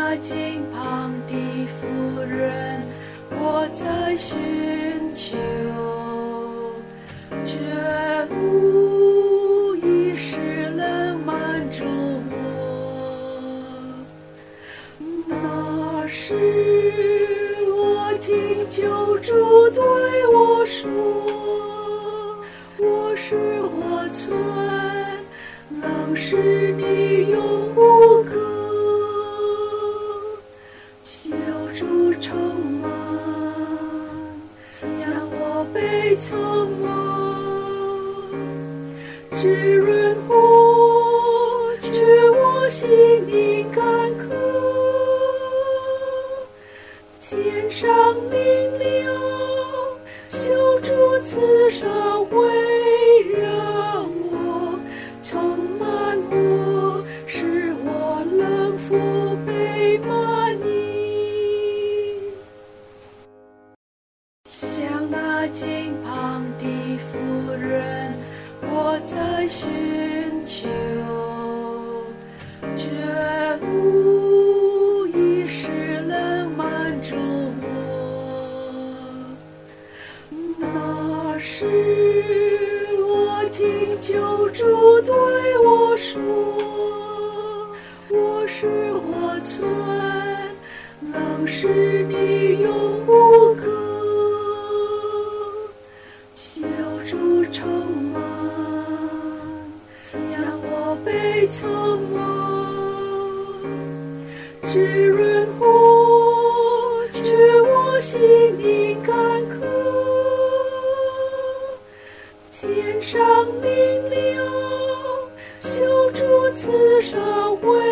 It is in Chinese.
那近旁的妇人，我在寻求，觉悟已使人满足我。那时我听救主对我说，我是活存，能使你永无可。救主充满，将我背充满，滋润我，却我心灵干渴。天上明了，救主慈善围绕我，充满我，使我能福杯满溢。像那近旁的妇人，我在寻求，觉悟已使人满足我。那时我听救主对我说，我是活存，能使你永无可。救主充满，将我背充满，滋润我，却我心灵干渴。天上明了，救主慈善围